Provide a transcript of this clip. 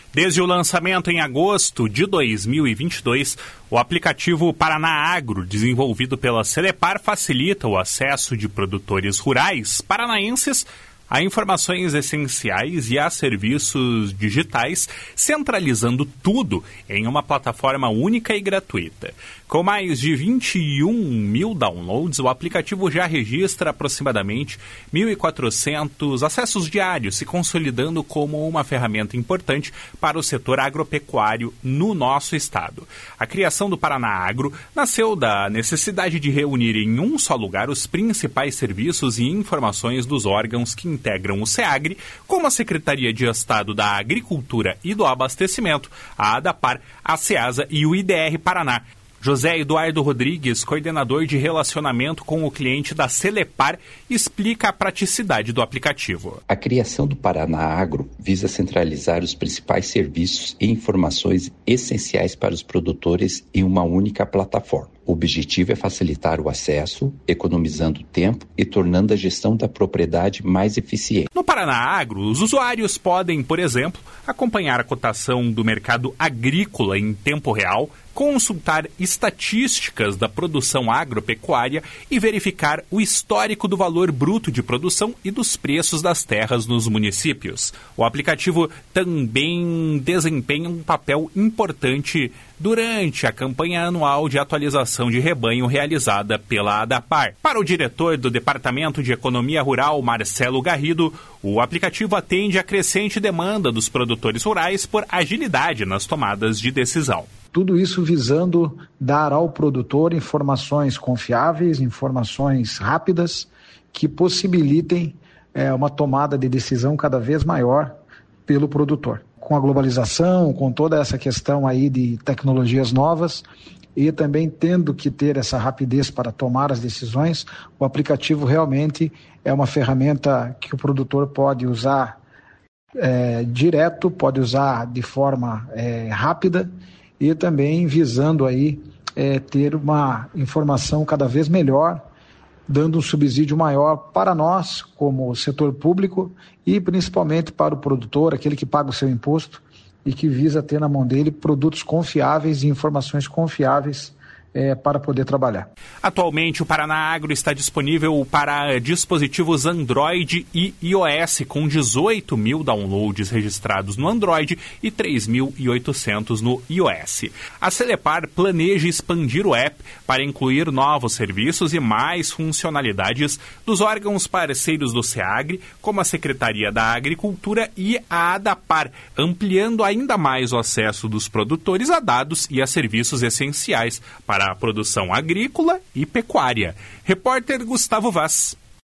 Desde o lançamento em agosto de 2022, o aplicativo Paraná Agro, desenvolvido pela Celepar, facilita o acesso de produtores rurais paranaenses a informações essenciais e a serviços digitais, centralizando tudo em uma plataforma única e gratuita. Com mais de 21 mil downloads, o aplicativo já registra aproximadamente 1.400 acessos diários, se consolidando como uma ferramenta importante para o setor agropecuário no nosso estado. A criação do Paraná Agro nasceu da necessidade de reunir em um só lugar os principais serviços e informações dos órgãos que integram o SEAGRE, como a Secretaria de Estado da Agricultura e do Abastecimento, a ADAPAR, a SEASA e o IDR Paraná. José Eduardo Rodrigues, coordenador de relacionamento com o cliente da Celepar, explica a praticidade do aplicativo. A criação do Paraná Agro visa centralizar os principais serviços e informações essenciais para os produtores em uma única plataforma. O objetivo é facilitar o acesso, economizando tempo e tornando a gestão da propriedade mais eficiente. No Paraná Agro, os usuários podem, por exemplo, acompanhar a cotação do mercado agrícola em tempo real, consultar estatísticas da produção agropecuária e verificar o histórico do valor bruto de produção e dos preços das terras nos municípios. O aplicativo também desempenha um papel importante durante a campanha anual de atualização de rebanho realizada pela ADAPAR. Para o diretor do Departamento de Economia Rural, Marcelo Garrido, o aplicativo atende à crescente demanda dos produtores rurais por agilidade nas tomadas de decisão. Tudo isso visando dar ao produtor informações confiáveis, informações rápidas, que possibilitem uma tomada de decisão cada vez maior pelo produtor. Com a globalização, com toda essa questão aí de tecnologias novas e também tendo que ter essa rapidez para tomar as decisões, o aplicativo realmente é uma ferramenta que o produtor pode usar direto, pode usar de forma rápida e também visando aí ter uma informação cada vez melhor, dando um subsídio maior para nós, como setor público, e principalmente para o produtor, aquele que paga o seu imposto e que visa ter na mão dele produtos confiáveis e informações confiáveis para poder trabalhar. Atualmente, o Paraná Agro está disponível para dispositivos Android e iOS, com 18 mil downloads registrados no Android e 3.800 no iOS. A Celepar planeja expandir o app para incluir novos serviços e mais funcionalidades dos órgãos parceiros do SEAGRE, como a Secretaria da Agricultura e a ADAPAR, ampliando ainda mais o acesso dos produtores a dados e a serviços essenciais para a produção agrícola e pecuária. Repórter Gustavo Vaz.